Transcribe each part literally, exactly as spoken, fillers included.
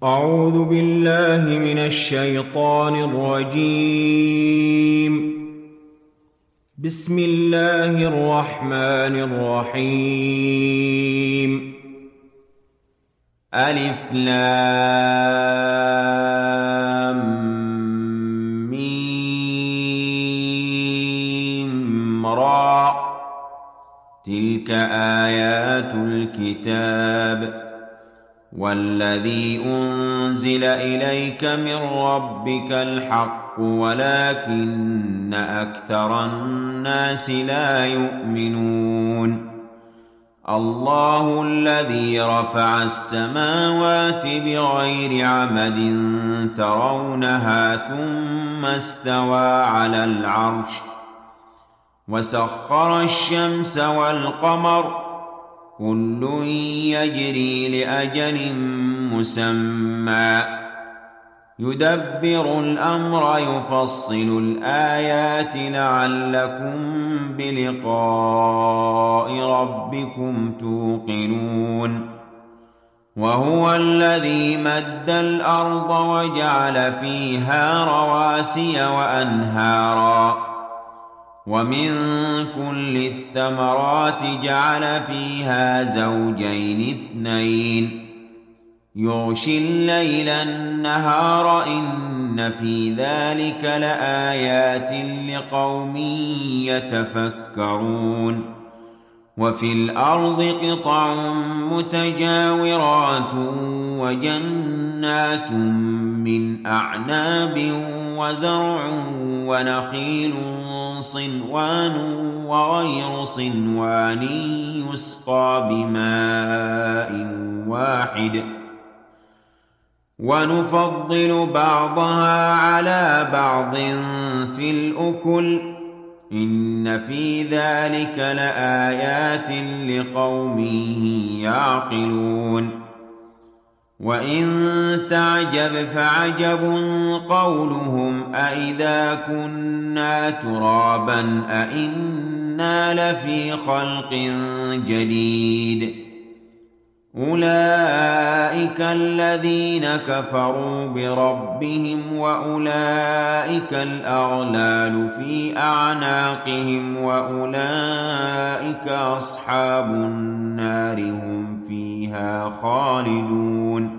أعوذ بالله من الشيطان الرجيم. بسم الله الرحمن الرحيم. ألف لام ميم را. تلك آيات الكتاب والذي أنزل إليك من ربك الحق ولكن أكثر الناس لا يؤمنون. الله الذي رفع السماوات بغير عمد ترونها ثم استوى على العرش وسخر الشمس والقمر كل يجري لأجل مسمى يدبر الأمر يفصل الآيات لعلكم بلقاء ربكم توقنون. وهو الذي مد الأرض وجعل فيها رواسي وأنهارا ومن كل الثمرات جعل فيها زوجين اثنين يغشي الليل النهار إن في ذلك لآيات لقوم يتفكرون. وفي الأرض قطع متجاورات وجنات من أعناب وزرع ونخيل صنوان وغير صنوان يسقى بماء واحد ونفضل بعضها على بعض في الأكل إن في ذلك لآيات لقوم يعقلون. وإن تعجب فعجب قولهم أإذا كنا ترابا أإنا لفي خلق جديد. أولئك الذين كفروا بربهم وأولئك الأغلال في أعناقهم وأولئك أصحاب النار هم فيها خالدون.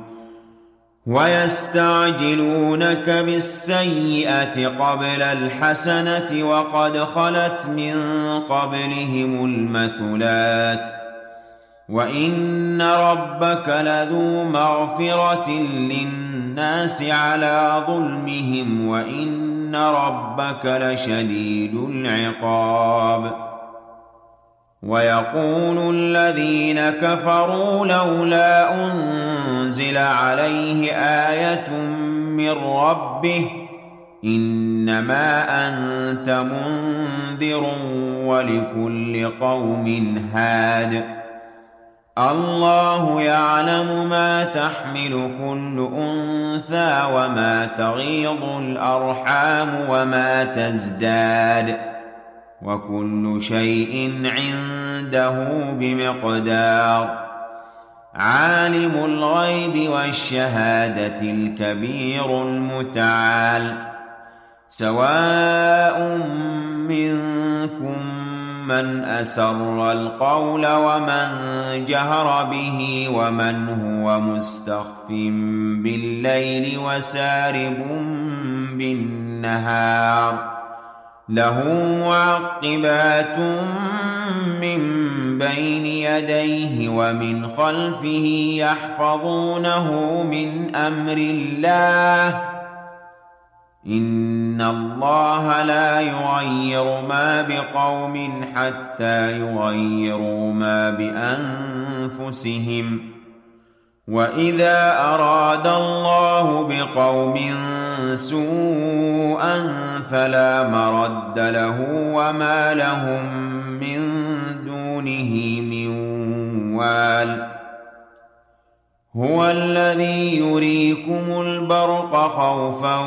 ويستعجلونك بالسيئة قبل الحسنة وقد خلت من قبلهم المثلات وإن ربك لذو مغفرة للناس على ظلمهم وإن ربك لشديد العقاب. ويقول الذين كفروا لولا أنزل عليه آية من ربه إنما أنت منذر ولكل قوم هاد. الله يعلم ما تحمل كل أنثى وما تغيض الأرحام وما تزداد وكل شيء عنده بمقدار. عالم الغيب والشهادة الكبير المتعال. سواء منكم من أسر القول ومن جهر به ومن هو مستخف بالليل وسارب بالنهار له معقبات من بين يديه ومن خلفه يحفظونه من أمر الله إن الله لا يغير ما بقوم حتى يغيروا ما بأنفسهم وإذا أراد الله بقوم سوءا فلا مرد له وما لهم من دونه من وال. هو الذي يريكم البرق خوفا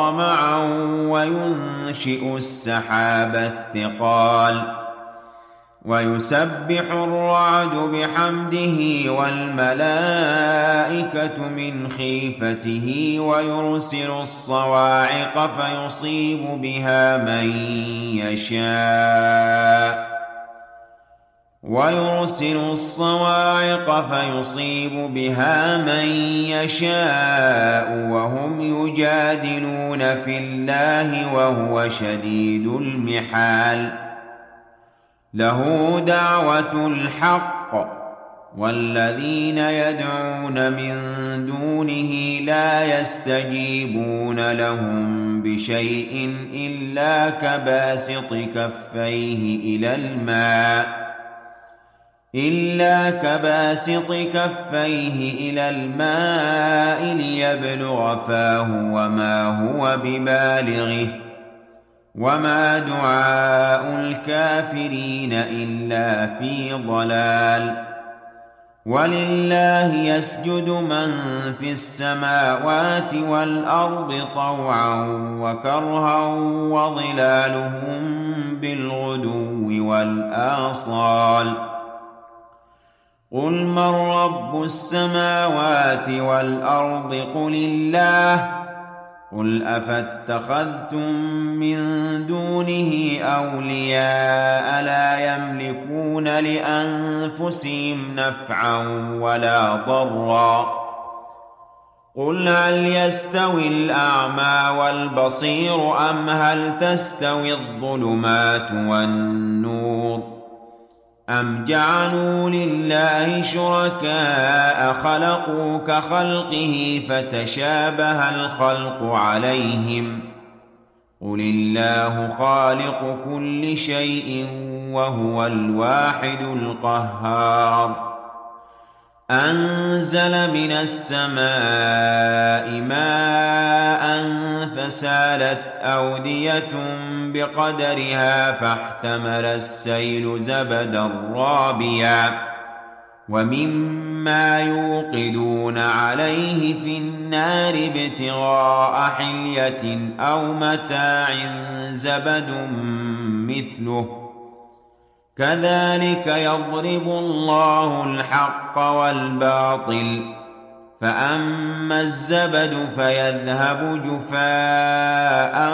وطمعا وينشئ السحاب الثقال وَيُسَبِّحُ الرَّعْدُ بِحَمْدِهِ وَالْمَلَائِكَةُ مِنْ خِيفَتِهِ وَيُرْسِلُ الصَّوَاعِقَ فَيُصِيبُ بِهَا مَن يَشَاءُ وَيُرْسِلُ الصَّوَاعِقَ فَيُصِيبُ بِهَا مَن يَشَاءُ وَهُمْ يُجَادِلُونَ فِي اللَّهِ وَهُوَ شَدِيدُ الْمِحَالِ لَهُ دَعْوَةُ الْحَقِّ ۖ وَالَّذِينَ يَدْعُونَ مِن دُونِهِ لَا يَسْتَجِيبُونَ لَهُم بِشَيْءٍ إِلَّا كَبَاسِطِ كَفَّيْهِ إِلَى الْمَاءِ إِلَّا كَبَاسِطِ كَفَّيْهِ إِلَى الْمَاءِ لِيَبْلُغَ فَاهُ وَمَا هُوَ بِبَالِغِهِ ۚ وَمَا دُعَاءُ الْكَافِرِينَ إِلَّا فِي ضَلَالٍ وَلِلَّهِ يَسْجُدُ مَن فِي السَّمَاوَاتِ وَالْأَرْضِ طَوْعًا وَكَرْهًا وَظِلَالُهُم بِالْغُدُوِّ وَالْآصَالِ قُلْ مَن رَّبُّ السَّمَاوَاتِ وَالْأَرْضِ قُلِ اللَّهُ قُلْ أَفَاتَّخَذْتُم مِّن دُونِهِ أَوْلِيَاءَ لَا يَمْلِكُونَ لِأَنفُسِهِمْ نَفْعًا وَلَا ضَرًّا ۚ قُلْ هَلْ يَسْتَوِي الْأَعْمَىٰ وَالْبَصِيرُ أَمْ هَلْ تَسْتَوِي الظُّلُمَاتُ وَالنُّورُ أَمْ جَعَلُوا لِلَّهِ شُرَكَاءَ خَلَقُوا كَخَلْقِهِ فَتَشَابَهَ الْخَلْقُ عَلَيْهِمْ ۚ قُلِ اللَّهُ خَالِقُ كُلِّ شَيْءٍ وَهُوَ الْوَاحِدُ الْقَهَّارُ أَنزَلَ مِنَ السَّمَاءِ مَاءً فَسَالَتْ أَوْدِيَةٌ بِقَدَرِهَا فَاحْتَمَلَ السَّيْلُ زَبَدًا رَّابِيًا وَمِمَّا يُوقِدُونَ عَلَيْهِ فِي النَّارِ ابْتِغَاءَ حِلْيَةٍ أَوْ مَتَاعٍ زَبَدٌ مِّثْلُهُ ۚ كَذَٰلِكَ يَضْرِبُ اللَّهُ الْحَقَّ وَالْبَاطِلَ ۚ فَأَمَّا الزَّبَدُ فَيَذْهَبُ جُفَاءً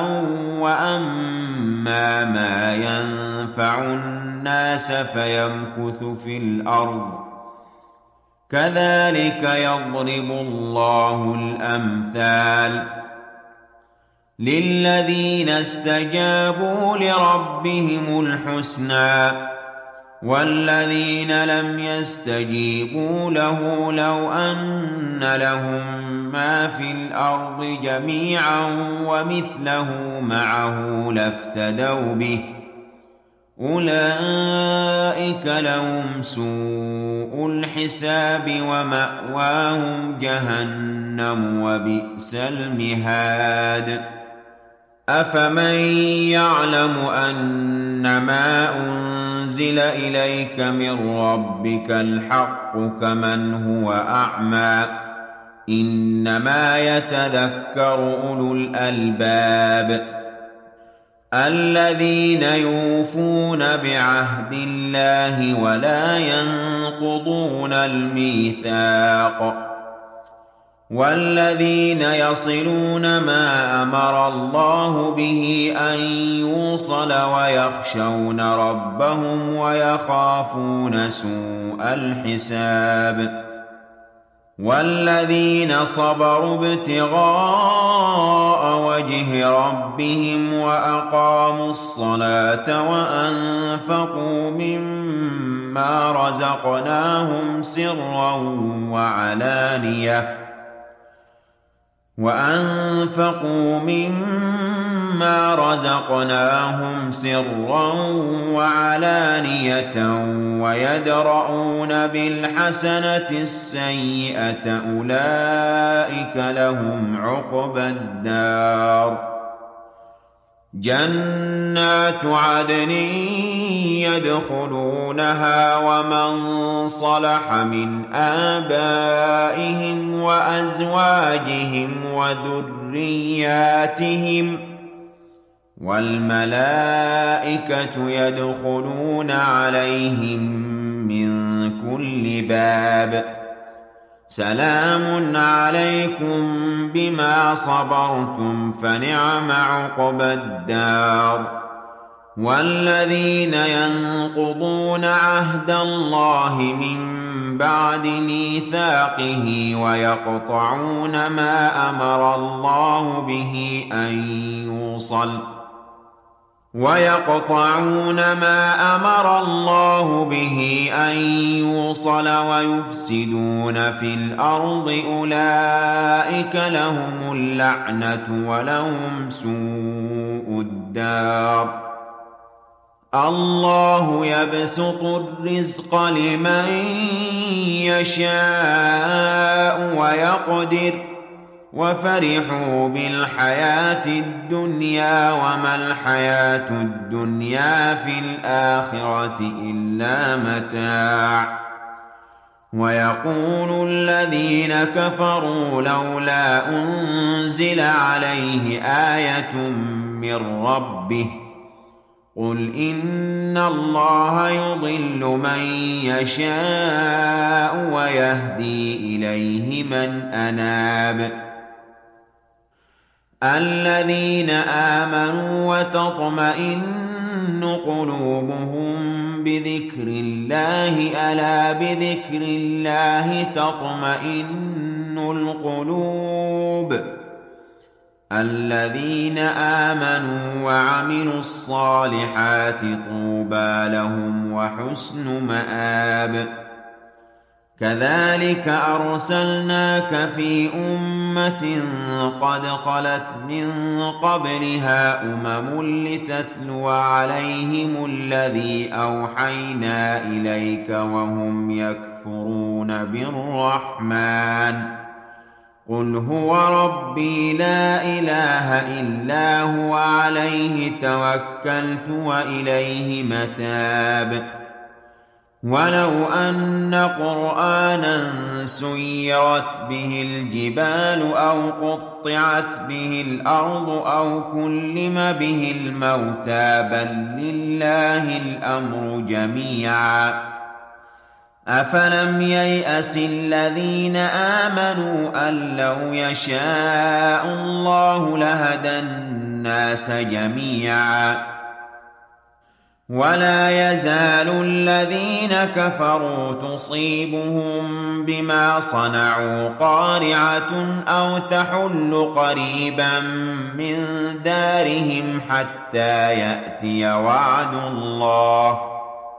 وَأَمَّا مَا يَنفَعُ النَّاسَ فَيَمْكُثُ فِي الْأَرْضِ ۚ كَذَٰلِكَ يَضْرِبُ اللَّهُ الْأَمْثَالَ ۗ لِلَّذِينَ اسْتَجَابُوا لِرَبِّهِمُ الْحُسْنَىٰ ۚ وَالَّذِينَ لَمْ يَسْتَجِيبُوا لَهُ لَوْ أَنَّ لَهُم مَّا فِي الْأَرْضِ جَمِيعًا وَمِثْلَهُ مَعَهُ لَافْتَدَوْا بِهِ ۚ أُولَٰئِكَ لَهُمْ سُوءُ الْحِسَابِ وَمَأْوَاهُمْ جَهَنَّمُ ۖ وَبِئْسَ الْمِهَادُ أَفَمَن يَعْلَمُ أَنَّمَا أُنزِلَ إِلَيْكَ مِن رَّبِّكَ الْحَقُّ كَمَنْ هُوَ أَعْمَىٰ ۚ إِنَّمَا يَتَذَكَّرُ أُولُو الْأَلْبَابِ الَّذِينَ يُوفُونَ بِعَهْدِ اللَّهِ وَلَا يَنقُضُونَ الْمِيثَاقَ وَالَّذِينَ يَصِلُونَ مَا أَمَرَ اللَّهُ بِهِ أَن يُوصَلَ وَيَخْشَوْنَ رَبَّهُمْ وَيَخَافُونَ سُوءَ الْحِسَابِ وَالَّذِينَ صَبَرُوا ابْتِغَاءَ وَجْهِ رَبِّهِمْ وَأَقَامُوا الصَّلَاةَ وَأَنفَقُوا مِمَّا رَزَقْنَاهُمْ سِرًّا وَعَلَانِيَةً وَأَنفَقُوا مِمَّا رَزَقْنَاهُمْ سِرًّا وَعَلَانِيَةً وَيَدْرَءُونَ بِالْحَسَنَةِ السَّيِّئَةَ أُولَٰئِكَ لَهُمْ عُقْبَى الدَّارِ جَنَّاتُ عَدْنٍ يَدْخُلُونَهَا وَمَن صَلَحَ مِنْ آبَائِهِمْ وَأَزْوَاجِهِمْ وَذُرِّيَّاتِهِمْ ۖ وَالْمَلَائِكَةُ يَدْخُلُونَ عَلَيْهِم مِّن كُلِّ بَابٍ سَلَامٌ عَلَيْكُم بِمَا صَبَرْتُمْ فَنِعْمَ عُقْبَى الدَّارِ وَالَّذِينَ يَنقُضُونَ عَهْدَ اللَّهِ مِن بَعْدِ مِيثَاقِهِ وَيَقْطَعُونَ مَا أَمَرَ اللَّهُ بِهِ أَن يُوصَلَ وَيَقْطَعُونَ مَا أَمَرَ اللَّهُ بِهِ أَن يُوصَلَ وَيُفْسِدُونَ فِي الْأَرْضِ أُولَٰئِكَ لَهُمُ اللَّعْنَةُ وَلَهُمْ سُوءُ الدَّارِ اللَّهُ يَبْسُطُ الرِّزْقَ لِمَن يَشَاءُ وَيَقْدِرُ وَفَرِحُوا بِالْحَيَاةِ الدُّنْيَا وَمَا الْحَيَاةُ الدُّنْيَا فِي الْآخِرَةِ إِلَّا مَتَاعٌ وَيَقُولُ الَّذِينَ كَفَرُوا لَوْلَا أُنزِلَ عَلَيْهِ آيَةٌ مِّن رَّبِّهِ قُلْ إِنَّ اللَّهَ يُضِلُّ مَن يَشَاءُ وَيَهْدِي إِلَيْهِ مَنْ أَنَابَ الَّذِينَ آمَنُوا وَتَطْمَئِنُّ قُلُوبُهُم بِذِكْرِ اللَّهِ أَلَا بِذِكْرِ اللَّهِ تَطْمَئِنُّ الْقُلُوبُ الَّذِينَ آمَنُوا وَعَمِلُوا الصَّالِحَاتِ طُوبَىٰ لَهُمْ وَحُسْنُ مَآبٍ كَذَٰلِكَ أَرْسَلْنَاكَ فِي أُمَّةٍ قَدْ خَلَتْ مِن قَبْلِهَا أُمَمٌ لِّتَتْلُوَ عَلَيْهِمُ الَّذِي أَوْحَيْنَا إِلَيْكَ وَهُمْ يَكْفُرُونَ بِالرَّحْمَٰنِ قُلْ هُوَ رَبِّي لَا إِلَٰهَ إِلَّا هُوَ عَلَيْهِ تَوَكَّلْتُ وَإِلَيْهِ مَتَابِ وَلَوْ أَنَّ قُرْآنًا سُيِّرَتْ بِهِ الْجِبَالُ أَوْ قُطِّعَتْ بِهِ الْأَرْضُ أَوْ كُلِّمَ بِهِ الْمَوْتَىٰ بَل لِّلَّهِ الْأَمْرُ جَمِيعًا أَفَلَمْ يَيْأَسِ الَّذِينَ آمَنُوا أَن لَّوْ يَشَاءُ اللَّهُ لَهَدَى النَّاسَ جَمِيعًا وَلَا يَزَالُ الَّذِينَ كَفَرُوا تُصِيبُهُم بِمَا صَنَعُوا قَارِعَةٌ أَوْ تَحُلُّ قَرِيبًا مِّن دَارِهِمْ حَتَّىٰ يَأْتِيَ وَعْدُ اللَّهِ ۚ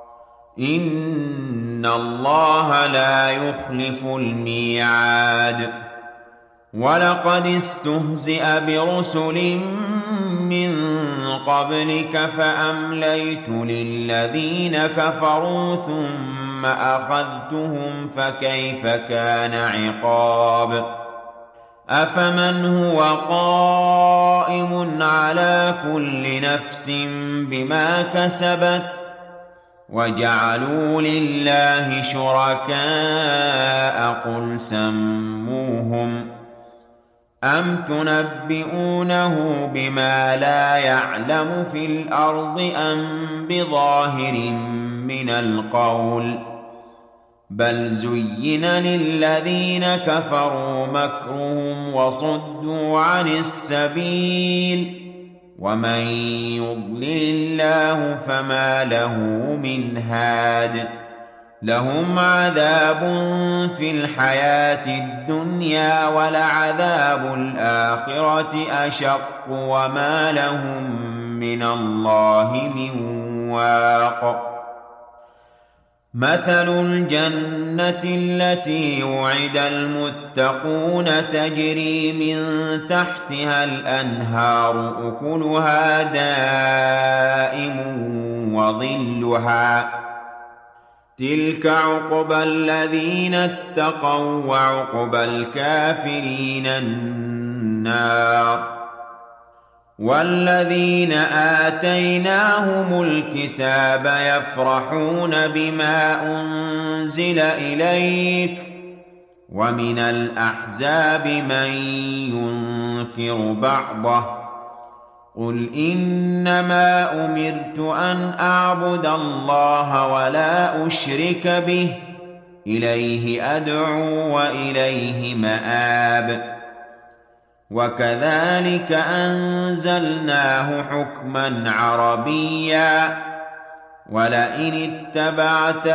إِنَّ اللَّهَ لَا يُخْلِفُ الْمِيعَادَ وَلَقَدِ اسْتُهْزِئَ بِرُسُلٍ مِّن قَبْلِكَ فَأَمْلَيْتُ لِلَّذِينَ كَفَرُوا ثُمَّ أَخَذْتُهُمْ فَكَيْفَ كَانَ عِقَابِ أَفَمَنْ هُوَ قَائِمٌ عَلَىٰ كُلِّ نَفْسٍ بِمَا كَسَبَتْ وَجَعَلُوا لِلَّهِ شُرَكَاءَ قُلْ سَمُّوهُمْ أَمْ تُنَبِّئُونَهُ بِمَا لَا يَعْلَمُ فِي الْأَرْضِ أَم بِظَاهِرٍ مِّنَ الْقَوْلِ ۗ بَلْ زُيِّنَ لِلَّذِينَ كَفَرُوا مَكْرُهُمْ وَصُدُّوا عَنِ السَّبِيلِ ۗ وَمَن يُضْلِلِ اللَّهُ فَمَا لَهُ مِنْ هَادٍ لَهُمْ عَذَابٌ فِي الْحَيَاةِ الدُّنْيَا وَلَعَذَابُ الْآخِرَةِ أَشَقُّ وَمَا لَهُم مِّنَ اللَّهِ مِن وَاقٍ مَثَلُ الْجَنَّةِ الَّتِي وُعِدَ الْمُتَّقُونَ تَجْرِي مِن تَحْتِهَا الْأَنْهَارُ أُكُلُهَا دَائِمٌ وَظِلُّهَا ۚ تِلْكَ عُقْبَى الَّذِينَ اتَّقَوا ۖ وَّعُقْبَى الْكَافِرِينَ النَّارُ وَالَّذِينَ آتَيْنَاهُمُ الْكِتَابَ يَفْرَحُونَ بِمَا أُنزِلَ إِلَيْكَ ۖ وَمِنَ الْأَحْزَابِ مَن يُنكِرُ بَعْضَهُ ۚ قُلْ إِنَّمَا أُمِرْتُ أَنْ أَعْبُدَ اللَّهَ وَلَا أُشْرِكَ بِهِ ۚ إِلَيْهِ أَدْعُو وَإِلَيْهِ مَآبِ. وَكَذَٰلِكَ أَنزَلْنَاهُ حُكْمًا عَرَبِيًّا ۚ وَلَئِنِ اتَّبَعْتَ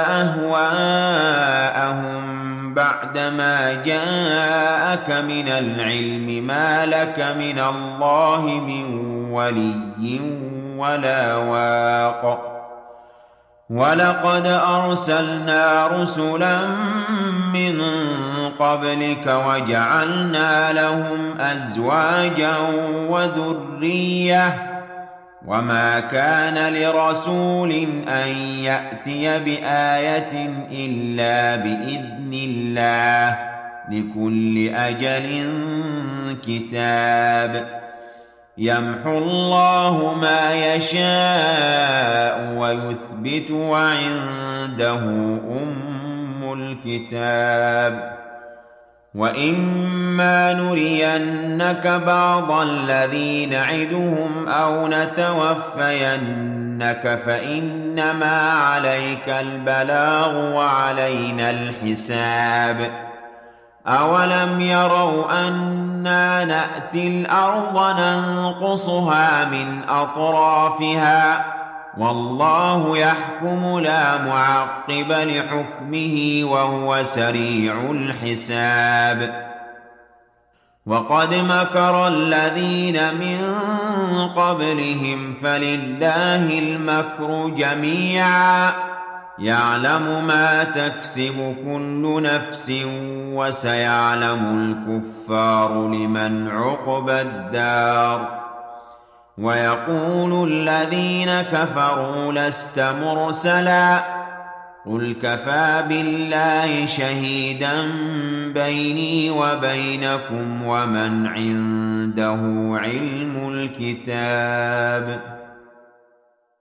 أَهْوَاءَهُم بَعْدَمَا جَاءَكَ مِنَ الْعِلْمِ مَا لَكَ مِنَ اللَّهِ مِن وَلِيٍّ وَلَا وَاقٍ. وَلَقَدْ أَرْسَلْنَا رُسُلًا مِّن قَبْلِكَ وَجَعَلْنَا لَهُمْ أَزْوَاجًا وَذُرِّيَّةً ۚ وَمَا كَانَ لِرَسُولٍ أَن يَأْتِيَ بِآيَةٍ إِلَّا بِإِذْنِ اللَّهِ ۗ لِكُلِّ أَجَلٍ كِتَابٌ. يَمْحُو اللَّهُ مَا يَشَاءُ وَيُثْبِتُ ۖ وَعِندَهُ أُمُّ الْكِتَابِ. وَإِمَّا نُرِيَنَّكَ بَعْضَ الَّذِي نَعِدُهُمْ أَوْ نَتَوَفَّيَنَّكَ فَإِنَّمَا عَلَيْكَ الْبَلَاغُ وَعَلَيْنَا الْحِسَابُ. أَوَلَمْ يَرَوْا أَنَّا نَأْتِي الْأَرْضَ نَنقُصُهَا مِنْ أَطْرَافِهَا ۚ وَاللَّهُ يَحْكُمُ لَا مُعَقِّبَ لِحُكْمِهِ ۖ وَهُوَ سَرِيعُ الْحِسَابِ. وَقَدْ مَكَرَ الَّذِينَ مِن قَبْلِهِمْ فَلِلَّهِ الْمَكْرُ جَمِيعًا ۖ يَعْلَمُ مَا تَكْسِبُ كُلُّ نَفْسٍ ۖ وَسَيَعْلَمُ الْكُفَّارُ لِمَنْ عُقْبَى الدَّارِ. وَيَقُولُ الَّذِينَ كَفَرُوا لَسْتَ مُرْسَلًا ۚ قُلْ كَفَىٰ بِاللَّهِ شَهِيدًا بَيْنِي وَبَيْنَكُمْ وَمَنْ عِندَهُ عِلْمُ الْكِتَابِ.